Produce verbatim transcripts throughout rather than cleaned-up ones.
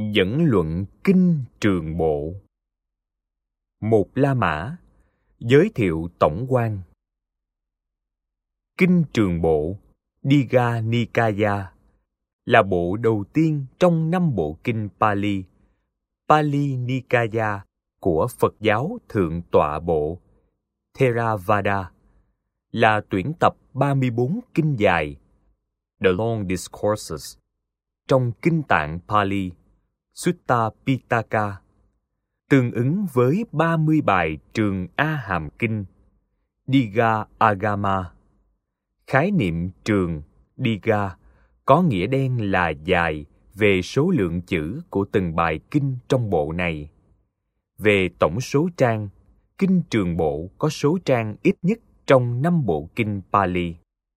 Dẫn luận Kinh Trường Bộ. Một La Mã giới thiệu tổng quan. Kinh Trường Bộ Digha Nikaya là bộ đầu tiên trong năm bộ kinh Pali, Pali Nikaya của Phật giáo Thượng Tọa Bộ Theravada, là tuyển tập ba mươi bốn kinh dài, The Long Discourses, trong kinh tạng Pali, Sutta Pitaka, tương ứng với ba mươi bài Trường A Hàm Kinh, Digha Agama. Khái niệm trường, Digha, có nghĩa đen là dài về số lượng chữ của từng bài kinh trong bộ này. Về tổng số trang, Kinh Trường Bộ có số trang ít nhất trong năm bộ kinh Pali.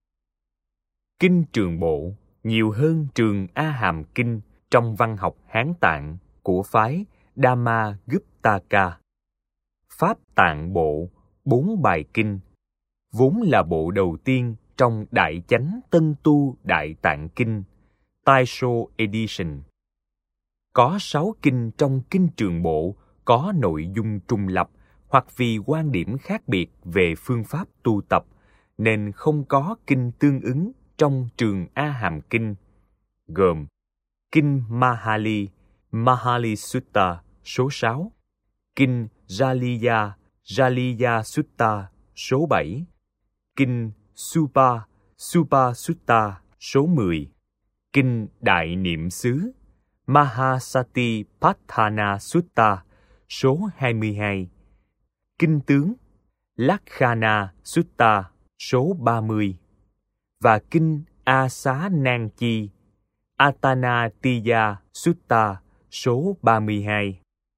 Kinh Trường Bộ nhiều hơn Trường A Hàm Kinh trong văn học Hán Tạng của phái Dhammaguptaka. Pháp Tạng Bộ, bốn bài kinh, vốn là bộ đầu tiên trong Đại Chánh Tân Tu Đại Tạng Kinh, Taisho Edition. Có sáu kinh trong Kinh Trường Bộ có nội dung trùng lập hoặc vì quan điểm khác biệt về phương pháp tu tập, nên không có kinh tương ứng trong Trường A Hàm Kinh, gồm Kinh Mahali, Mahali Sutta số sáu, Kinh Jaliya, Jaliya Sutta số bảy, Kinh Supa, Supa Sutta số mười, Kinh Đại Niệm xứ, Mahasati Patthana Sutta số hai mươi hai, Kinh Tướng, Lakkhana Sutta số ba mươi, và Kinh A Xá Nan Chi, Atanatiya Sutta số ba mươi hai.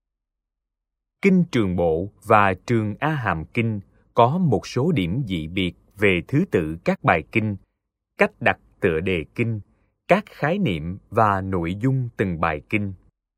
Kinh Trường Bộ và Trường A Hàm Kinh có một số điểm dị biệt về thứ tự các bài kinh, cách đặt tựa đề kinh, các khái niệm và nội dung từng bài kinh.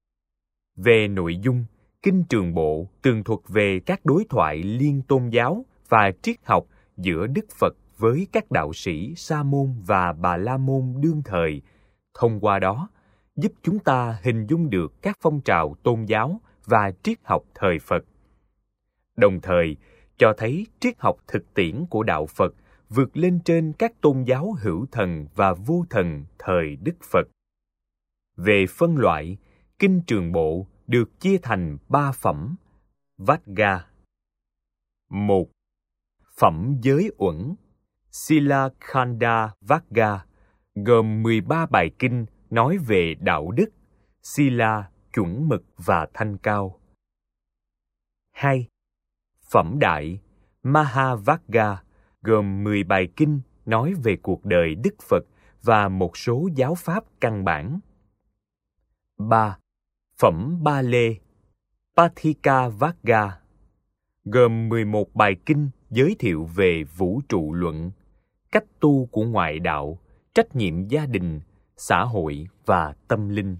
Về nội dung, Kinh Trường Bộ tường thuật về các đối thoại liên tôn giáo và triết học giữa Đức Phật với các đạo sĩ Sa môn và Bà La môn đương thời, thông qua đó giúp chúng ta hình dung được các phong trào tôn giáo và triết học thời Phật. Đồng thời, cho thấy triết học thực tiễn của đạo Phật vượt lên trên các tôn giáo hữu thần và vô thần thời Đức Phật. Về phân loại, Kinh Trường Bộ được chia thành ba phẩm, Vagga. Một. Phẩm giới uẩn, Sila Khanda Vagga, gồm mười ba bài kinh nói về đạo đức, Sila, chuẩn mực và thanh cao. Hai. Phẩm đại, Mahavagga, gồm mười bài kinh nói về cuộc đời Đức Phật và một số giáo pháp căn bản. Ba. Phẩm Ba Lê, Pathika Vagga, gồm mười một bài kinh giới thiệu về vũ trụ luận, cách tu của ngoại đạo, trách nhiệm gia đình, xã hội và tâm linh.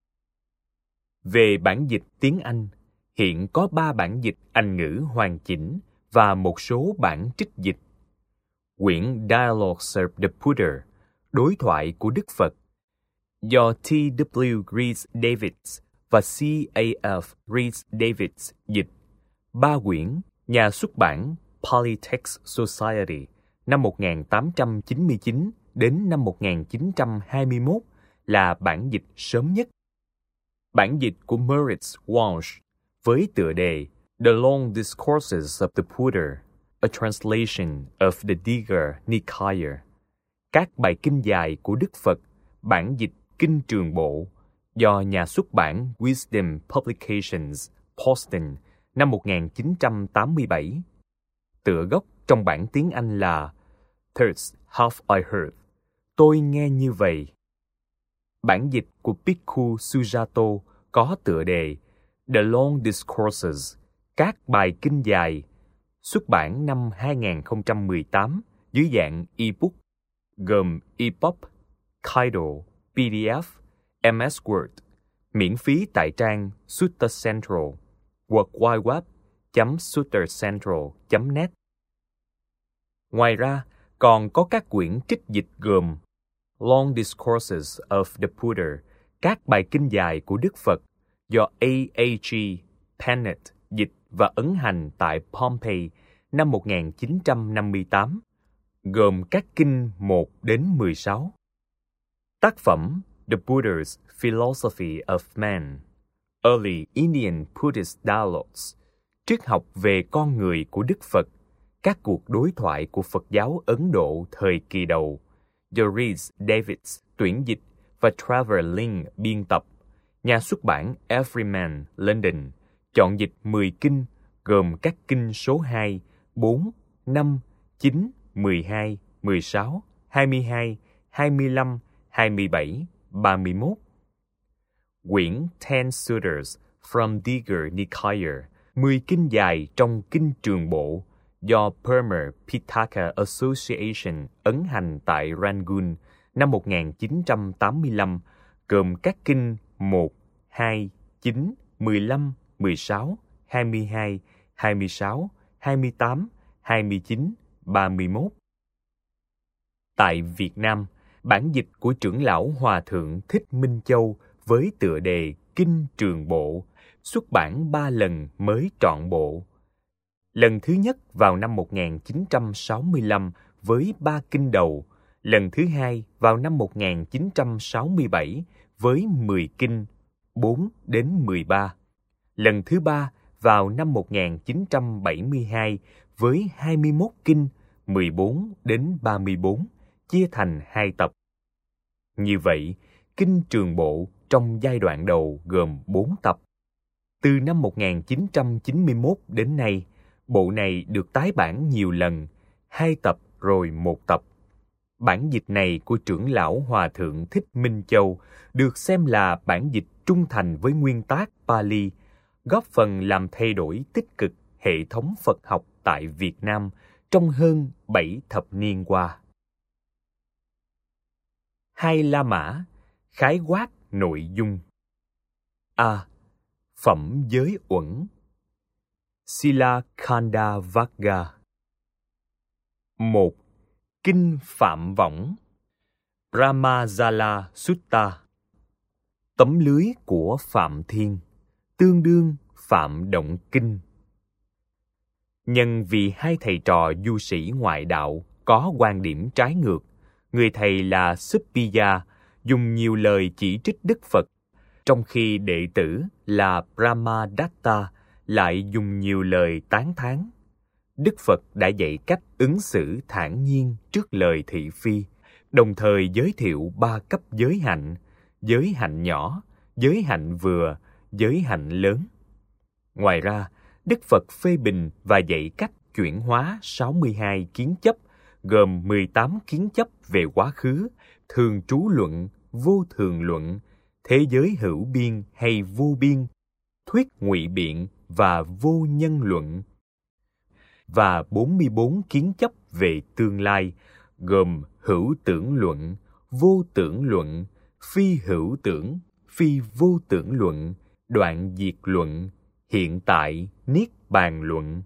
Về bản dịch tiếng Anh, hiện có ba bản dịch Anh ngữ hoàn chỉnh và một số bản trích dịch. Quyển Dialogues of the Buddha, đối thoại của Đức Phật, do T W Rhys Davids và C A F Rhys Davids dịch, ba quyển, nhà xuất bản Pali Text Society, năm một nghìn tám trăm chín mươi chín đến năm một nghìn chín trăm hai mươi mốt, là bản dịch sớm nhất. Bản dịch của Moritz Walsh với tựa đề The Long Discourses of the Buddha, a translation of the Digha Nikaya, các bài kinh dài của Đức Phật, bản dịch Kinh Trường Bộ, do nhà xuất bản Wisdom Publications, Boston, năm một nghìn chín trăm tám mươi bảy. Tựa gốc trong bản tiếng Anh là Thus have I heard, tôi nghe như vậy. Bản dịch của Bhikkhu Sujato có tựa đề The Long Discourses, các bài kinh dài, xuất bản năm hai nghìn không trăm mười tám dưới dạng ebook, gồm EPUB, Kindle, P D F, M S Word, miễn phí tại trang Sutta Central, world wide web chấm suttacentral chấm net. Ngoài ra, còn có các quyển trích dịch gồm Long Discourses of the Buddha, các bài kinh dài của Đức Phật do A H Pennant dịch và ấn hành tại Pompeii năm một nghìn chín trăm năm mươi tám, gồm các kinh một đến mười sáu. Tác phẩm The Buddha's Philosophy of Man, Early Indian Buddhist Dialogues, triết học về con người của Đức Phật, các cuộc đối thoại của Phật giáo Ấn Độ thời kỳ đầu, do Rhys Davids tuyển dịch và Trevor Ling biên tập, nhà xuất bản Everyman, London, chọn dịch mười kinh, gồm các kinh số hai, bốn, năm, chín, mười hai, mười sáu, hai mươi hai, hai mươi lăm, hai mươi bảy, ba mươi mốt. Quyển Ten Sutras from Digha Nikaya, mười kinh dài trong Kinh Trường Bộ, do Burma Pitaka Association ấn hành tại Rangoon năm một nghìn chín trăm tám mươi lăm, gồm các kinh một, hai, chín, mười lăm, mười sáu, hai mươi hai, hai mươi sáu, hai mươi tám, hai mươi chín, ba mươi mốt. Tại Việt Nam, bản dịch của trưởng lão Hòa Thượng Thích Minh Châu với tựa đề Kinh Trường Bộ xuất bản ba lần mới trọn bộ. Lần thứ nhất vào năm một nghìn chín trăm sáu mươi lăm với ba kinh đầu, lần thứ hai vào năm một nghìn chín trăm sáu mươi bảy với mười kinh, bốn đến mười ba, lần thứ ba vào năm một nghìn chín trăm bảy mươi hai với hai mươi mốt kinh, mười bốn đến ba mươi bốn, chia thành hai tập. Như vậy, Kinh Trường Bộ trong giai đoạn đầu gồm bốn tập. Từ năm một nghìn chín trăm chín mươi mốt đến nay, bộ này được tái bản nhiều lần, hai tập rồi một tập. Bản dịch này của trưởng lão Hòa Thượng Thích Minh Châu được xem là bản dịch trung thành với nguyên tác Pali, góp phần làm thay đổi tích cực hệ thống Phật học tại Việt Nam trong hơn bảy thập niên qua. Hai La Mã, khái quát nội dung. A. Phẩm giới uẩn. Sila Khanda Vagga. Một. Kinh Phạm Võng. Brahmajala Sutta. Tấm lưới của Phạm Thiên, tương đương Phạm Động Kinh. Nhân vì hai thầy trò du sĩ ngoại đạo có quan điểm trái ngược, người thầy là Suppiya dùng nhiều lời chỉ trích Đức Phật, trong khi đệ tử là Brahmadatta lại dùng nhiều lời tán thán. Đức Phật đã dạy cách ứng xử thản nhiên trước lời thị phi, đồng thời giới thiệu ba cấp giới hạnh: giới hạnh nhỏ, giới hạnh vừa, giới hạnh lớn. Ngoài ra, Đức Phật phê bình và dạy cách chuyển hóa sáu mươi hai kiến chấp, gồm mười tám kiến chấp về quá khứ, thường trú luận, vô thường luận, thế giới hữu biên hay vô biên, thuyết ngụy biện và vô nhân luận, và bốn mươi bốn kiến chấp về tương lai, gồm hữu tưởng luận, vô tưởng luận, phi hữu tưởng, phi vô tưởng luận, đoạn diệt luận, hiện tại, niết bàn luận.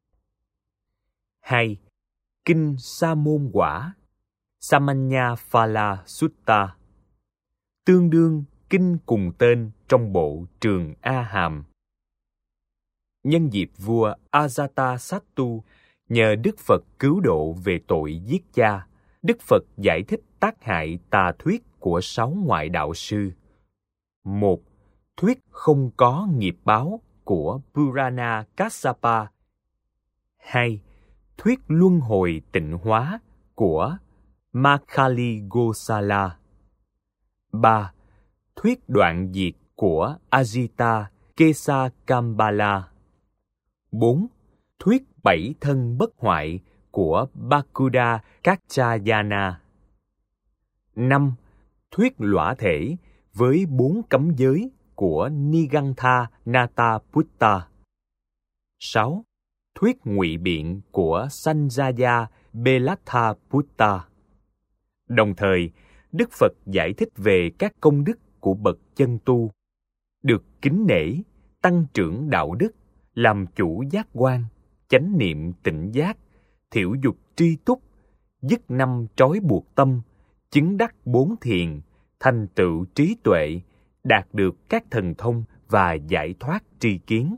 Hai. Kinh Sa Môn Quả, Samanya Phala Sutta, tương đương kinh cùng tên trong bộ Trường A Hàm. Nhân dịp vua Ajatasattu nhờ Đức Phật cứu độ về tội giết cha, Đức Phật giải thích tác hại tà thuyết của sáu ngoại đạo sư. Một. Thuyết không có nghiệp báo của Purana Kassapa. Hai. Thuyết luân hồi tịnh hóa của Makkhali Gosala. Ba. Thuyết đoạn diệt của Ajita Kesakambala. Bốn. Thuyết bảy thân bất hoại của Bakuda Kaccayana. Năm. Thuyết lõa thể với bốn cấm giới của Nigantha Nataputta. Sáu. Thuyết ngụy biện của Sanjaya Belathaputta. Đồng thời, Đức Phật giải thích về các công đức của bậc chân tu, được kính nể, tăng trưởng đạo đức, làm chủ giác quan, chánh niệm tỉnh giác, thiểu dục tri túc, dứt năm trói buộc tâm, chứng đắc bốn thiền, thành tựu trí tuệ, đạt được các thần thông và giải thoát tri kiến.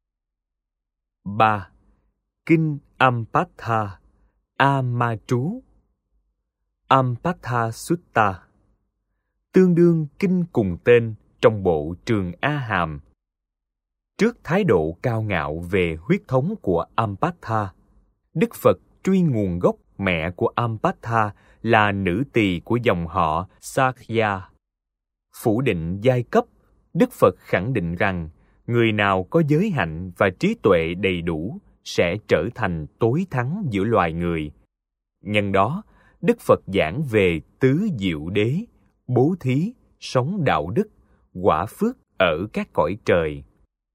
ba. Kinh Ampatha A-ma trú. Ampatha Sutta tương đương kinh cùng tên trong bộ Trường A Hàm. Trước thái độ cao ngạo về huyết thống của Ampatha, Đức Phật truy nguồn gốc mẹ của Ampatha là nữ tỳ của dòng họ Sakya. Phủ định giai cấp, Đức Phật khẳng định rằng người nào có giới hạnh và trí tuệ đầy đủ sẽ trở thành tối thắng giữa loài người. Nhân đó, Đức Phật giảng về tứ diệu đế, bố thí, sống đạo đức, quả phước ở các cõi trời.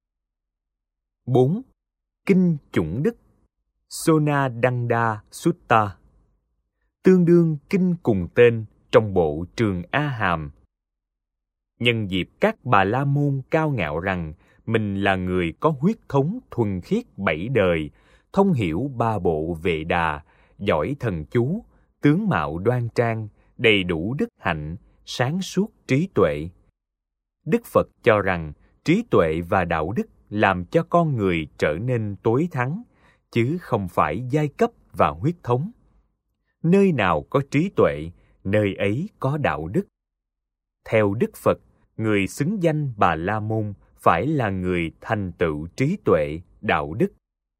bốn. Kinh Chủng Đức Sonadanda Sutta tương đương kinh cùng tên trong bộ Trường A Hàm. Nhân dịp các Bà La Môn cao ngạo rằng mình là người có huyết thống thuần khiết bảy đời, thông hiểu ba bộ Vệ Đà, giỏi thần chú, tướng mạo đoan trang, đầy đủ đức hạnh, sáng suốt trí tuệ. Đức Phật cho rằng trí tuệ và đạo đức làm cho con người trở nên tối thắng, chứ không phải giai cấp và huyết thống. Nơi nào có trí tuệ, nơi ấy có đạo đức. Theo Đức Phật, người xứng danh Bà La Môn phải là người thành tựu trí tuệ, đạo đức.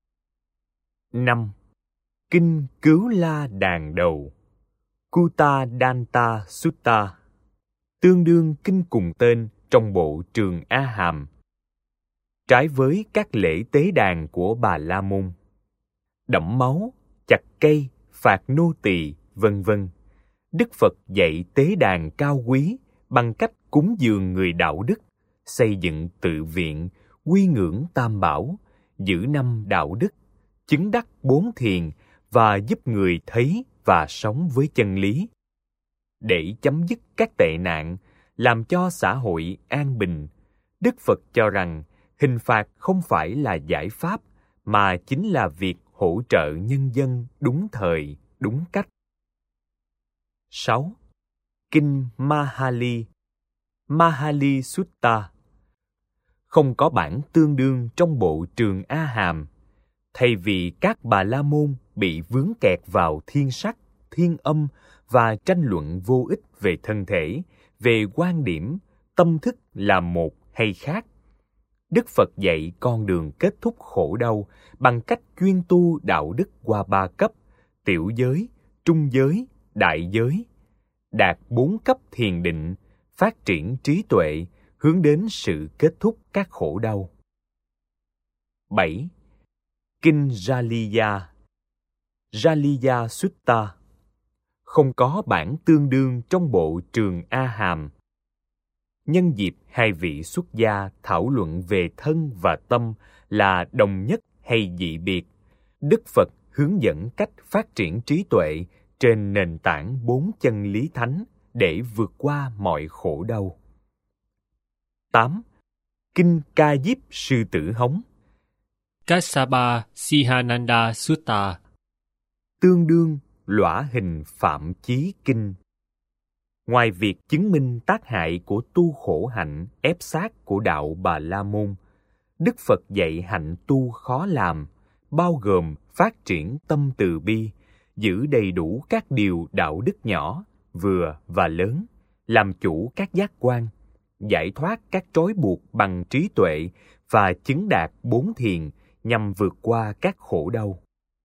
năm. Kinh Cứu La Đàn Đầu Kutta Danta Sutta tương đương kinh cùng tên trong bộ Trường A Hàm. Trái với các lễ tế đàn của Bà La Môn, đẫm máu, chặt cây, phạt nô tỳ, vân vân, Đức Phật dạy tế đàn cao quý bằng cách cúng dường người đạo đức, xây dựng tự viện, quy ngưỡng tam bảo, giữ năm đạo đức, chứng đắc bốn thiền và giúp người thấy và sống với chân lý. Để chấm dứt các tệ nạn, làm cho xã hội an bình, Đức Phật cho rằng hình phạt không phải là giải pháp, mà chính là việc hỗ trợ nhân dân đúng thời, đúng cách. sáu. Kinh Mahali Mahali Sutta không có bản tương đương trong bộ Trường A Hàm. Thay vì các Bà La Môn bị vướng kẹt vào thiên sắc, thiên âm và tranh luận vô ích về thân thể, về quan điểm, tâm thức là một hay khác, Đức Phật dạy con đường kết thúc khổ đau bằng cách chuyên tu đạo đức qua ba cấp: tiểu giới, trung giới, đại giới, đạt bốn cấp thiền định, phát triển trí tuệ, hướng đến sự kết thúc các khổ đau. bảy. Kinh Jaliya Jaliya Sutta không có bản tương đương trong bộ Trường A Hàm. Nhân dịp hai vị xuất gia thảo luận về thân và tâm là đồng nhất hay dị biệt, Đức Phật hướng dẫn cách phát triển trí tuệ trên nền tảng bốn chân lý thánh để vượt qua mọi khổ đau. tám. Kinh Ca Diếp Sư Tử Hống Kassapa Sihananda Sutta tương đương Lõa Hình Phạm Chí Kinh. Ngoài việc chứng minh tác hại của tu khổ hạnh ép sát của đạo Bà La Môn, Đức Phật dạy hạnh tu khó làm, bao gồm phát triển tâm từ bi, giữ đầy đủ các điều đạo đức nhỏ, vừa và lớn, làm chủ các giác quan, giải thoát các trói buộc bằng trí tuệ và chứng đạt bốn thiền nhằm vượt qua các khổ đau.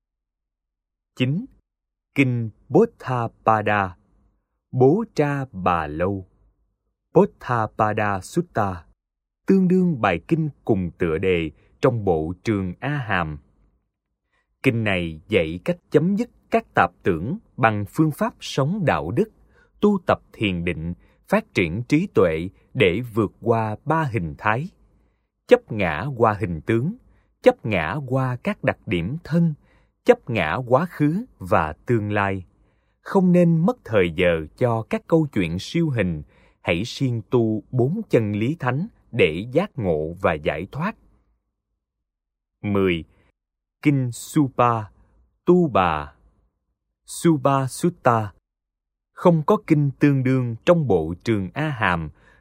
chín. Kinh Bodhapada Bố Tra Bà Lâu Bodhapada Sutta tương đương bài kinh cùng tựa đề trong bộ Trường A Hàm. Kinh này dạy cách chấm dứt các tạp tưởng bằng phương pháp sống đạo đức, tu tập thiền định, phát triển trí tuệ để vượt qua ba hình thái: chấp ngã qua hình tướng, chấp ngã qua các đặc điểm thân, chấp ngã quá khứ và tương lai. Không nên mất thời giờ cho các câu chuyện siêu hình, hãy siêng tu bốn chân lý thánh để giác ngộ và giải thoát. mười. Kinh Supa Tu Bà Supa Sutta không có kinh tương đương trong bộ Trường A Hàm,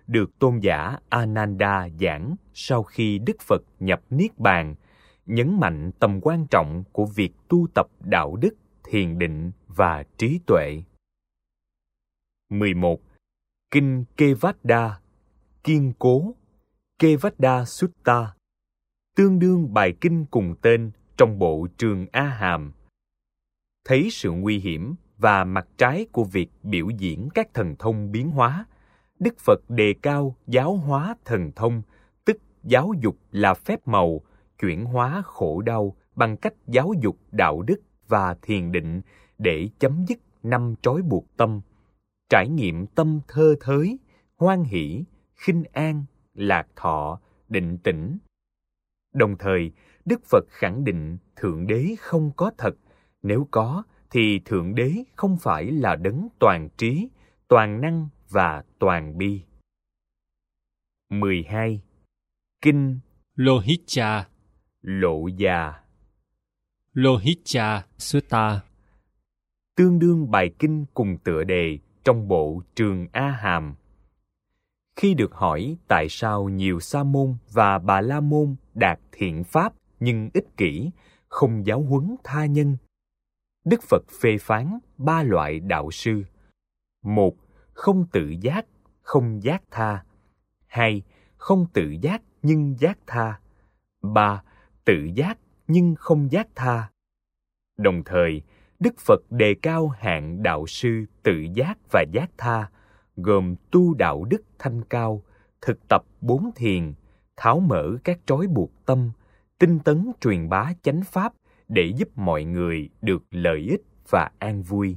được tôn giả Ananda giảng sau khi Đức Phật nhập Niết Bàn, nhấn mạnh tầm quan trọng của việc tu tập đạo đức, thiền định và trí tuệ. mười một. Kinh Kevadda, kiên cố, Kevadda Sutta, tương đương bài kinh cùng tên trong bộ Trường A Hàm. Thấy sự nguy hiểm và mặt trái của việc biểu diễn các thần thông biến hóa, Đức Phật đề cao giáo hóa thần thông, tức giáo dục là phép màu, chuyển hóa khổ đau bằng cách giáo dục đạo đức và thiền định để chấm dứt năm trói buộc tâm, trải nghiệm tâm thơ thới, hoan hỷ, khinh an, lạc thọ, định tĩnh. Đồng thời, Đức Phật khẳng định Thượng Đế không có thật, nếu có thì Thượng Đế không phải là đấng toàn trí, toàn năng và toàn bi. mười hai. Kinh Lohicca, Lộ Già, Lohicca Sutta, tương đương bài kinh cùng tựa đề trong bộ Trường A Hàm. Khi được hỏi tại sao nhiều sa môn và bà la môn đạt thiện pháp nhưng ích kỷ, không giáo huấn tha nhân, Đức Phật phê phán ba loại đạo sư. Một, không tự giác, không giác tha. Hai, không tự giác nhưng giác tha. Ba, tự giác nhưng không giác tha. Đồng thời, Đức Phật đề cao hạng đạo sư tự giác và giác tha, gồm tu đạo đức thanh cao, thực tập bốn thiền, tháo mở các trói buộc tâm, tinh tấn truyền bá chánh pháp để giúp mọi người được lợi ích và an vui.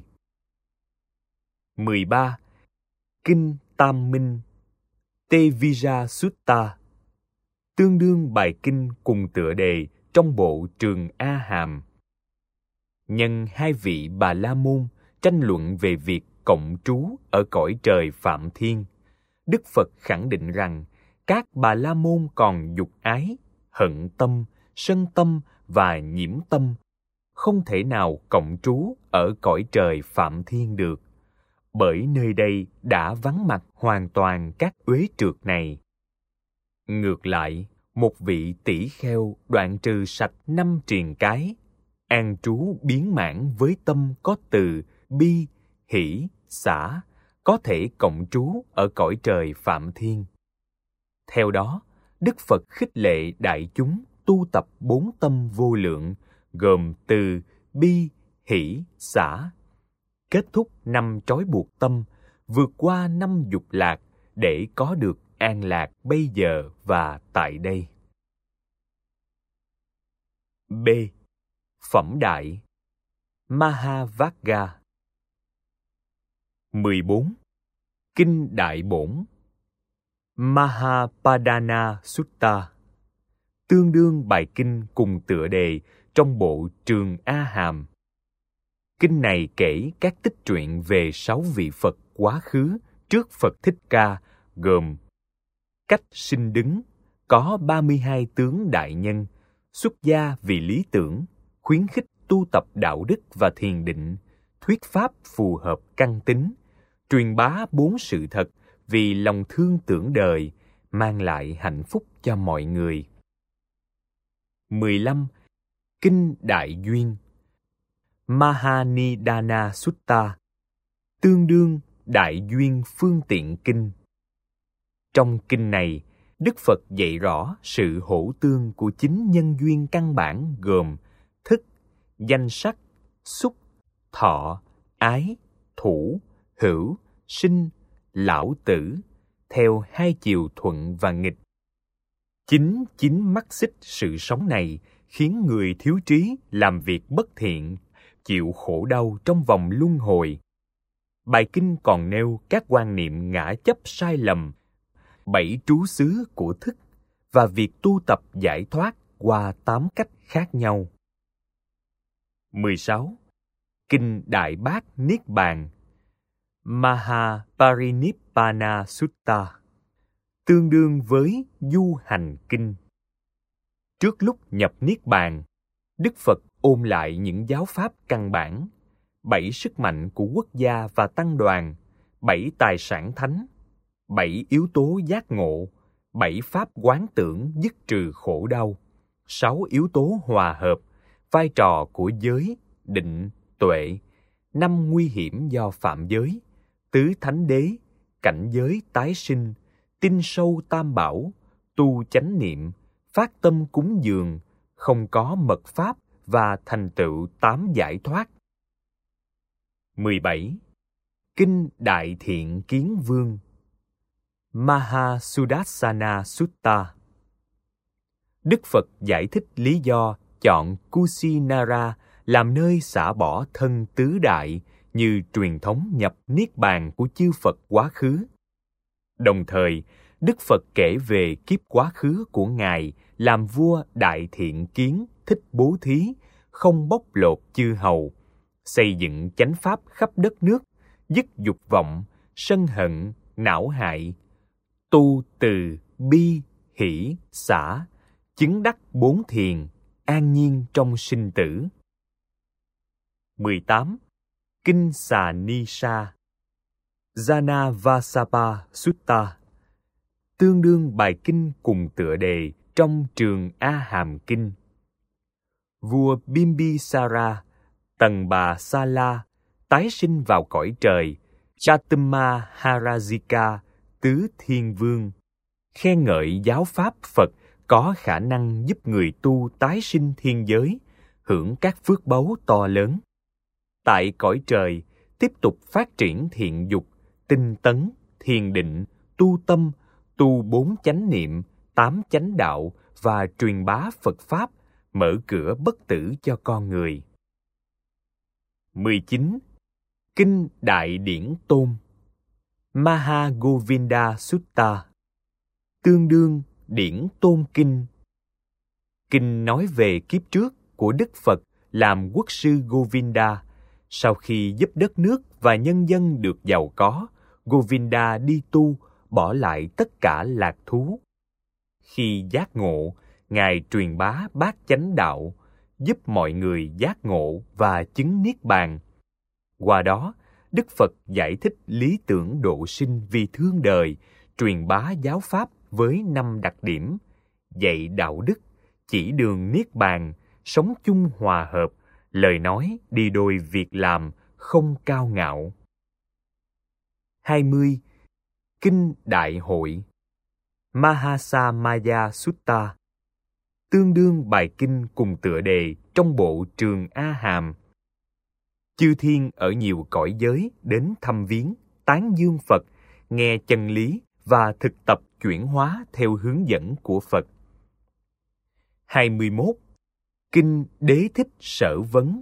mười ba. Kinh Tam Minh, Tevijja Sutta, tương đương bài kinh cùng tựa đề trong bộ Trường A Hàm. Nhân hai vị Bà La Môn tranh luận về việc cộng trú ở cõi trời Phạm Thiên, Đức Phật khẳng định rằng các Bà La Môn còn dục ái, hận tâm, sân tâm và nhiễm tâm, không thể nào cộng trú ở cõi trời Phạm Thiên được, bởi nơi đây đã vắng mặt hoàn toàn các uế trượt này. Ngược lại, một vị tỷ kheo đoạn trừ sạch năm triền cái, an trú biến mãn với tâm có từ, bi, hỷ, xả, có thể cộng trú ở cõi trời Phạm Thiên. Theo đó, Đức Phật khích lệ đại chúng tu tập bốn tâm vô lượng, gồm từ, bi, hỷ, xả, kết thúc năm trói buộc tâm, vượt qua năm dục lạc để có được an lạc bây giờ và tại đây. B. Phẩm Đại, Mahavagga. mười bốn. Kinh Đại Bổn, Mahapadana Sutta, tương đương bài kinh cùng tựa đề trong bộ Trường A Hàm. Kinh này kể các tích truyện về sáu vị Phật quá khứ trước Phật Thích Ca, gồm cách sinh đứng, có ba mươi hai tướng đại nhân, xuất gia vì lý tưởng, khuyến khích tu tập đạo đức và thiền định, thuyết pháp phù hợp căn tính, truyền bá bốn sự thật vì lòng thương tưởng đời, mang lại hạnh phúc cho mọi người. mười lăm. Kinh Đại Duyên, Mahanidana Sutta, tương đương Đại Duyên Phương Tiện Kinh. Trong kinh này, Đức Phật dạy rõ sự hỗ tương của chín nhân duyên căn bản gồm thức, danh sắc, xúc, thọ, ái, thủ, hữu, sinh, lão tử, theo hai chiều thuận và nghịch. Chính chính mắc xích sự sống này khiến người thiếu trí làm việc bất thiện, chịu khổ đau trong vòng luân hồi. Bài kinh còn nêu các quan niệm ngã chấp sai lầm, bảy trú xứ của thức và việc tu tập giải thoát qua tám cách khác nhau. mười sáu. Kinh Đại Bát Niết Bàn, Mahaparinibbana Sutta, tương đương với Du Hành Kinh. Trước lúc nhập Niết Bàn, Đức Phật ôn lại những giáo pháp căn bản, bảy sức mạnh của quốc gia và tăng đoàn, bảy tài sản thánh, bảy yếu tố giác ngộ, bảy pháp quán tưởng dứt trừ khổ đau, sáu yếu tố hòa hợp, vai trò của giới, định, tuệ, năm nguy hiểm do phạm giới, tứ thánh đế, cảnh giới tái sinh, tin sâu tam bảo, tu chánh niệm, phát tâm cúng dường, không có mật pháp và thành tựu tám giải thoát. mười bảy. Kinh Đại Thiện Kiến Vương Mahasudassana Sutta. Đức Phật giải thích lý do chọn Kusinara làm nơi xả bỏ thân tứ đại như truyền thống nhập niết bàn của chư Phật quá khứ. Đồng thời, Đức Phật kể về kiếp quá khứ của Ngài làm vua Đại Thiện Kiến thích bố thí, không bóc lột chư hầu, xây dựng chánh pháp khắp đất nước, dứt dục vọng, sân hận, não hại, tu từ, bi, hỷ, xả, chứng đắc bốn thiền, an nhiên trong sinh tử. mười tám. Kinh Xà Ni Sa Janavasapa Sutta, tương đương bài kinh cùng tựa đề trong Trường A Hàm Kinh. Vua Bimbisara, Tần Bà Sa La, tái sinh vào cõi trời Chatama Harajika, tứ thiên vương, khen ngợi giáo pháp Phật có khả năng giúp người tu tái sinh thiên giới, hưởng các phước báu to lớn. Tại cõi trời, tiếp tục phát triển thiện dục, tinh tấn, thiền định, tu tâm, tu bốn chánh niệm, tám chánh đạo và truyền bá Phật Pháp, mở cửa bất tử cho con người. mười chín. Kinh Đại Điển Tôn Mahagovinda Sutta, tương đương Điển Tôn Kinh. Kinh nói về kiếp trước của Đức Phật làm quốc sư Govinda. Sau khi giúp đất nước và nhân dân được giàu có, Govinda đi tu, bỏ lại tất cả lạc thú. Khi giác ngộ, Ngài truyền bá bát chánh đạo, giúp mọi người giác ngộ và chứng niết bàn. Qua đó, Đức Phật giải thích lý tưởng độ sinh vì thương đời, truyền bá giáo pháp với năm đặc điểm: dạy đạo đức, chỉ đường niết bàn, sống chung hòa hợp, lời nói đi đôi việc làm, không cao ngạo. hai mươi. Kinh Đại Hội Mahasamaya Sutta, tương đương bài kinh cùng tựa đề trong bộ Trường A Hàm. Chư thiên ở nhiều cõi giới đến thăm viếng, tán dương Phật, nghe chân lý và thực tập chuyển hóa theo hướng dẫn của Phật. hai mươi mốt. Kinh Đế Thích Sở Vấn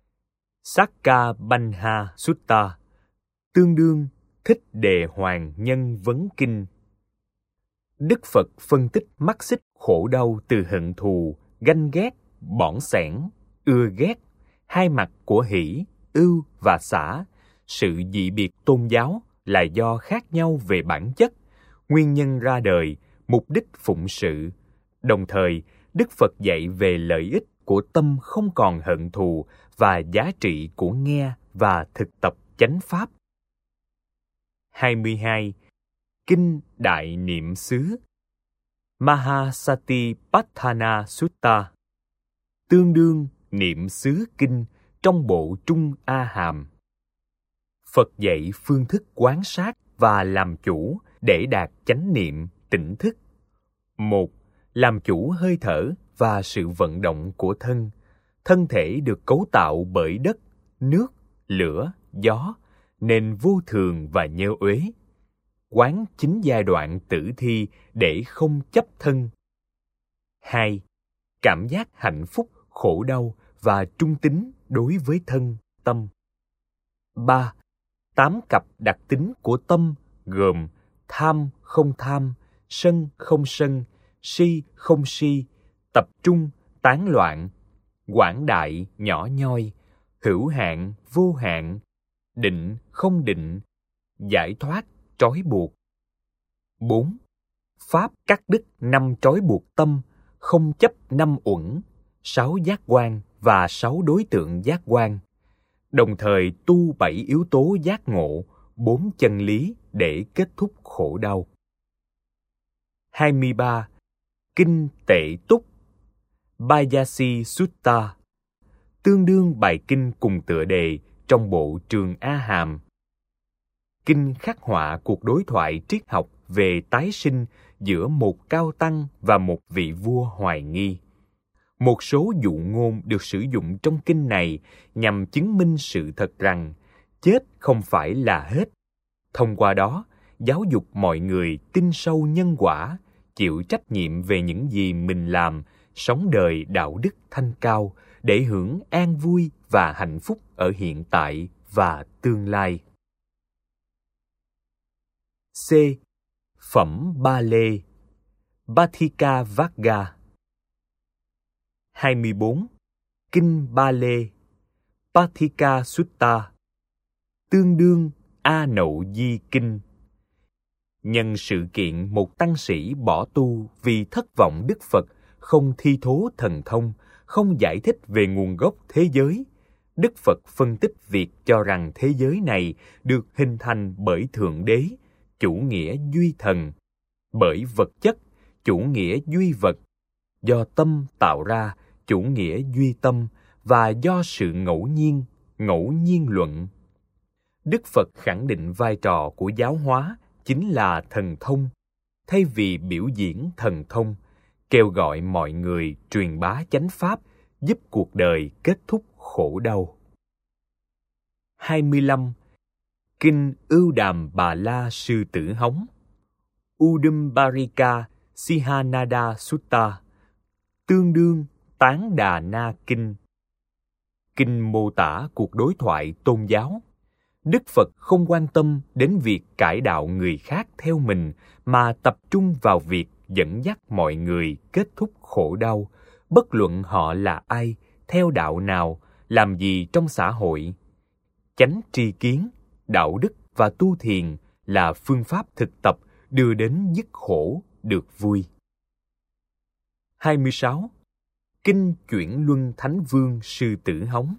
Sakkabhanha Sutta, tương đương Thích Đề Hoàng Nhân Vấn Kinh. Đức Phật phân tích mắc xích khổ đau từ hận thù, ganh ghét, bỏng sẻn, ưa ghét, hai mặt của hỷ, ưu và xả. Sự dị biệt tôn giáo là do khác nhau về bản chất, nguyên nhân ra đời, mục đích phụng sự. Đồng thời, Đức Phật dạy về lợi ích của tâm không còn hận thù và giá trị của nghe và thực tập chánh pháp. hai mươi hai. Kinh Đại Niệm xứ Mahasatipatthana Sutta, tương đương Niệm xứ Kinh trong bộ Trung A Hàm. Phật dạy phương thức quán sát và làm chủ để đạt chánh niệm, tỉnh thức. Một. Làm chủ hơi thở và sự vận động của thân. Thân thể được cấu tạo bởi đất, nước, lửa, gió, nên vô thường và nhơ uế. Quán chín giai đoạn tử thi để không chấp thân. Hai. Cảm giác hạnh phúc, khổ đau và trung tín đối với thân, tâm. Ba. Tám cặp đặc tính của tâm gồm tham không tham, sân không sân, si không si, tập trung, tán loạn, quảng đại, nhỏ nhoi, hữu hạn, vô hạn, định, không định, giải thoát, trói buộc. Bốn. Pháp cắt đứt năm trói buộc tâm, không chấp năm uẩn, sáu giác quan và sáu đối tượng giác quan. Đồng thời tu bảy yếu tố giác ngộ, bốn chân lý, để kết thúc khổ đau. hai mươi ba. Kinh Tệ Túc Bayasi Sutta, tương đương bài kinh cùng tựa đề trong bộ Trường A Hàm. Kinh khắc họa cuộc đối thoại triết học về tái sinh giữa một cao tăng và một vị vua hoài nghi. Một số dụ ngôn được sử dụng trong kinh này nhằm chứng minh sự thật rằng chết không phải là hết. Thông qua đó, giáo dục mọi người tin sâu nhân quả, chịu trách nhiệm về những gì mình làm, sống đời đạo đức thanh cao để hưởng an vui và hạnh phúc ở hiện tại và tương lai. C. Phẩm Ba Lê Bhattika Vagga. hai mươi bốn. Kinh Ba Lê Bhattika Sutta, tương đương A Nậu Di Kinh. Nhân sự kiện một tăng sĩ bỏ tu vì thất vọng Đức Phật không thi thố thần thông, không giải thích về nguồn gốc thế giới, Đức Phật phân tích việc cho rằng thế giới này được hình thành bởi Thượng Đế, chủ nghĩa duy thần, bởi vật chất, chủ nghĩa duy vật, do tâm tạo ra, chủ nghĩa duy tâm, và do sự ngẫu nhiên, ngẫu nhiên luận. Đức Phật khẳng định vai trò của giáo hóa chính là thần thông, thay vì biểu diễn thần thông, kêu gọi mọi người truyền bá chánh pháp, giúp cuộc đời kết thúc khổ đau. hai mươi lăm. Kinh Ưu Đàm Bà La Sư Tử Hống Udumbarika Sihanada Sutta, tương đương Tán Đà Na Kinh. Kinh mô tả cuộc đối thoại tôn giáo. Đức Phật không quan tâm đến việc cải đạo người khác theo mình, mà tập trung vào việc dẫn dắt mọi người kết thúc khổ đau, bất luận họ là ai, theo đạo nào, làm gì trong xã hội. Chánh tri kiến, đạo đức và tu thiền là phương pháp thực tập đưa đến dứt khổ, được vui. hai mươi sáu. Kinh Chuyển Luân Thánh Vương Sư Tử Hống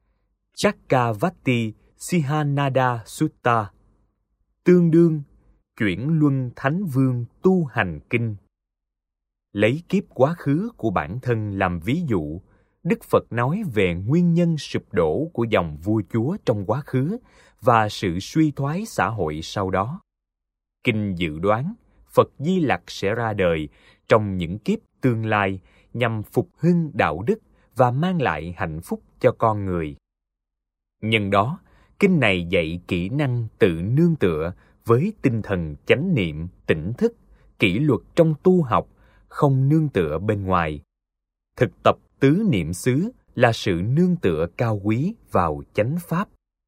Chakkavatti Sihanada Sutta, tương đương Chuyển Luân Thánh Vương Tu Hành Kinh. Lấy kiếp quá khứ của bản thân làm ví dụ, Đức Phật nói về nguyên nhân sụp đổ của dòng vua chúa trong quá khứ và sự suy thoái xã hội sau đó. Kinh dự đoán Phật Di Lặc sẽ ra đời trong những kiếp tương lai nhằm phục hưng đạo đức và mang lại hạnh phúc cho con người. Nhân đó, kinh này dạy kỹ năng tự nương tựa với tinh thần chánh niệm, tỉnh thức, kỷ luật trong tu học, không nương tựa bên ngoài. Thực tập tứ niệm xứ là sự nương tựa cao quý vào chánh pháp.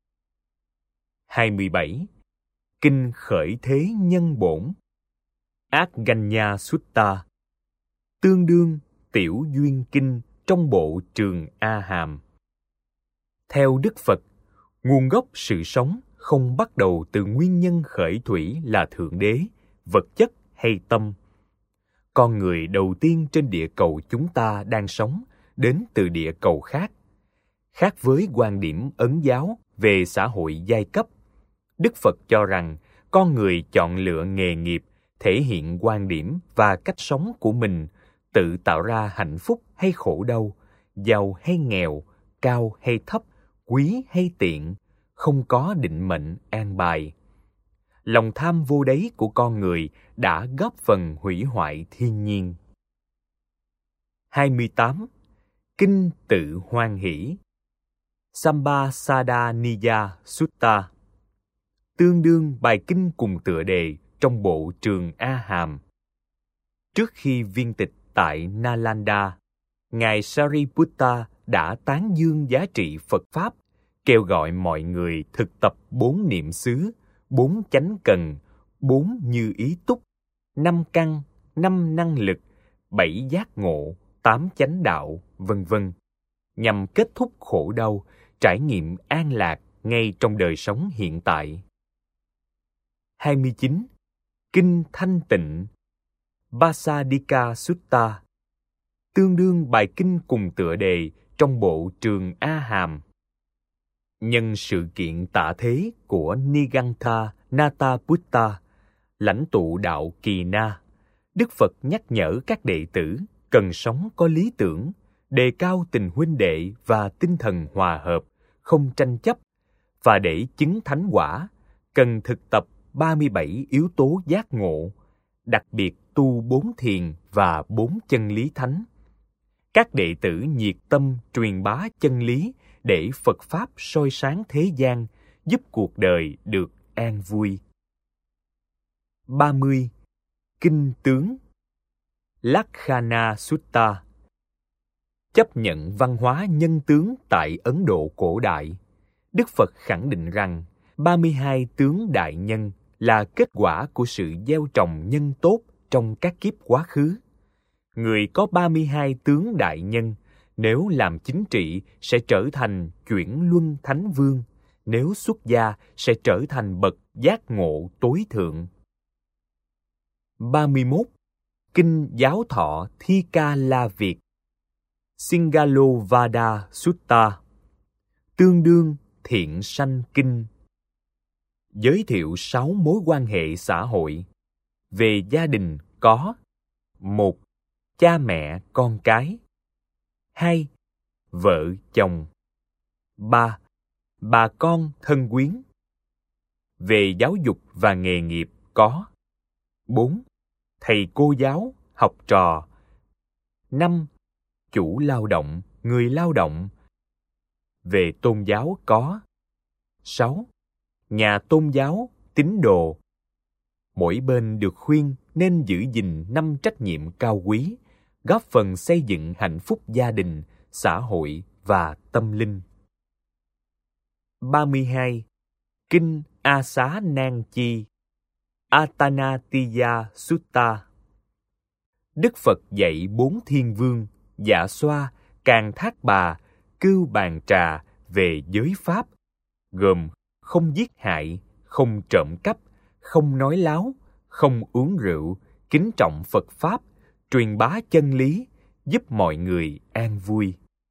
hai mươi bảy. Kinh Khởi Thế Nhân Bổn Aggañña Sutta, tương đương Tiểu Duyên Kinh trong bộ Trường A Hàm. Theo Đức Phật, nguồn gốc sự sống không bắt đầu từ nguyên nhân khởi thủy là Thượng Đế, vật chất hay tâm. Con người đầu tiên trên địa cầu chúng ta đang sống đến từ địa cầu khác. Khác với quan điểm Ấn giáo về xã hội giai cấp, Đức Phật cho rằng con người chọn lựa nghề nghiệp, thể hiện quan điểm và cách sống của mình, tự tạo ra hạnh phúc hay khổ đau, giàu hay nghèo, cao hay thấp, quý hay tiện, không có định mệnh an bài. Lòng tham vô đáy của con người đã góp phần hủy hoại thiên nhiên. hai mươi tám. Kinh Tự Hoan Hỷ Sambasada Niya Sutta, tương đương bài kinh cùng tựa đề trong bộ Trường A Hàm. Trước khi viên tịch tại Nalanda, Ngài Sariputta đã tán dương giá trị Phật Pháp, kêu gọi mọi người thực tập bốn niệm xứ, bốn chánh cần, bốn như ý túc, năm căn, năm năng lực, bảy giác ngộ, tám chánh đạo, vân vân, nhằm kết thúc khổ đau, trải nghiệm an lạc ngay trong đời sống hiện tại. hai mươi chín. Kinh Thanh Tịnh Basadika Sutta, tương đương bài kinh cùng tựa đề trong bộ Trường A Hàm. Nhân sự kiện tạ thế của Nigantha Nataputta, lãnh tụ đạo Kỳ Na, Đức Phật nhắc nhở các đệ tử cần sống có lý tưởng, đề cao tình huynh đệ và tinh thần hòa hợp, không tranh chấp, và để chứng thánh quả, cần thực tập ba mươi bảy yếu tố giác ngộ, đặc biệt tu bốn thiền và bốn chân lý thánh. Các đệ tử nhiệt tâm truyền bá chân lý để Phật Pháp soi sáng thế gian, giúp cuộc đời được an vui. ba mươi. Kinh tướng Lakkhana Sutta. Chấp nhận văn hóa nhân tướng tại Ấn Độ cổ đại, Đức Phật khẳng định rằng ba mươi hai tướng đại nhân là kết quả của sự gieo trồng nhân tốt trong các kiếp quá khứ. Người có ba mươi hai tướng đại nhân, nếu làm chính trị sẽ trở thành chuyển luân thánh vương, nếu xuất gia sẽ trở thành bậc giác ngộ tối thượng. ba mươi mốt. Kinh Giáo thọ Thi Ca La Việt Singalovada Sutta, tương đương Thiện Sanh Kinh, giới thiệu sáu mối quan hệ xã hội. Về gia đình có: một. Cha mẹ con cái. Hai. Vợ chồng. Ba. Bà con thân quyến. Về giáo dục và nghề nghiệp có: bốn. Thầy cô giáo, học trò. Năm. Chủ lao động, người lao động. Về tôn giáo có: sáu. Nhà tôn giáo, tín đồ. Mỗi bên được khuyên nên giữ gìn năm trách nhiệm cao quý, góp phần xây dựng hạnh phúc gia đình, xã hội và tâm linh. ba mươi hai. Kinh A Xá Nan Chi Atanatiya Sutta. Đức Phật dạy bốn thiên vương, Dạ Xoa, Càn Thác Bà, Cưu Bàn Trà về giới pháp, gồm không giết hại, không trộm cắp, không nói láo, không uống rượu, kính trọng Phật Pháp, truyền bá chân lý, giúp mọi người an vui.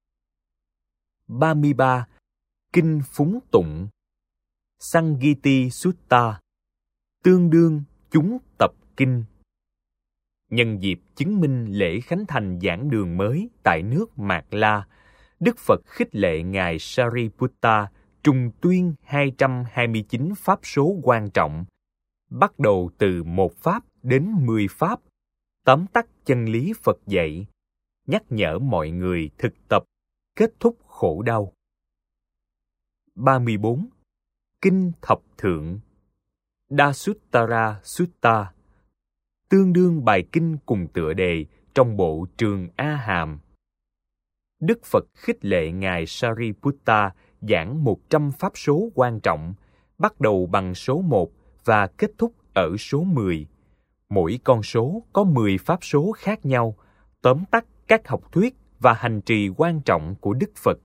ba mươi ba. Kinh Phúng Tụng Sangiti Sutta, tương đương chúng tập kinh. Nhân dịp chứng minh lễ khánh thành giảng đường mới tại nước Mạt La, Đức Phật khích lệ Ngài Sariputta trùng tuyên hai trăm hai mươi chín pháp số quan trọng, bắt đầu từ một pháp đến mười pháp, tóm tắt chân lý Phật dạy, nhắc nhở mọi người thực tập, kết thúc khổ đau. ba mươi bốn. Kinh Thập Thượng Dasuttara Sutta, tương đương bài kinh cùng tựa đề trong bộ Trường A Hàm. Đức Phật khích lệ Ngài Sariputta giảng một trăm pháp số quan trọng, bắt đầu bằng số một và kết thúc ở số mười. Mỗi con số có mười pháp số khác nhau, tóm tắt các học thuyết và hành trì quan trọng của Đức Phật.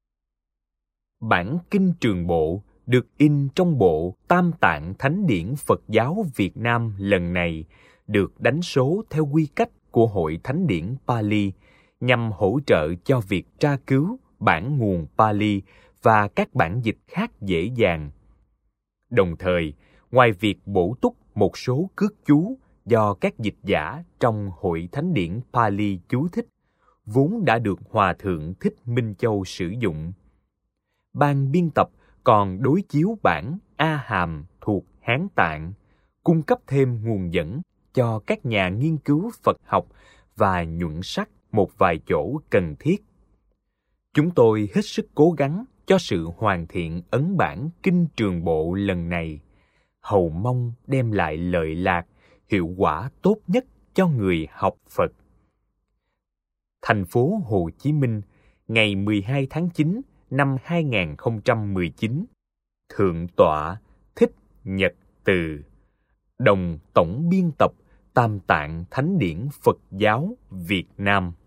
Bản Kinh Trường Bộ được in trong bộ Tam Tạng Thánh Điển Phật giáo Việt Nam lần này, được đánh số theo quy cách của Hội Thánh Điển Pali, nhằm hỗ trợ cho việc tra cứu bản nguồn Pali và các bản dịch khác dễ dàng. Đồng thời, ngoài việc bổ túc một số cước chú do các dịch giả trong Hội Thánh Điển Pali chú thích, vốn đã được Hòa Thượng Thích Minh Châu sử dụng, ban biên tập còn đối chiếu bản A Hàm thuộc Hán Tạng, cung cấp thêm nguồn dẫn cho các nhà nghiên cứu Phật học và nhuận sắc một vài chỗ cần thiết. Chúng tôi hết sức cố gắng cho sự hoàn thiện ấn bản Kinh Trường Bộ lần này, hầu mong đem lại lợi lạc, hiệu quả tốt nhất cho người học Phật. Thành phố Hồ Chí Minh, ngày mười hai tháng chín năm hai nghìn không trăm mười chín, Thượng tọa Thích Nhật Từ, đồng tổng biên tập Tam Tạng Thánh Điển Phật giáo Việt Nam.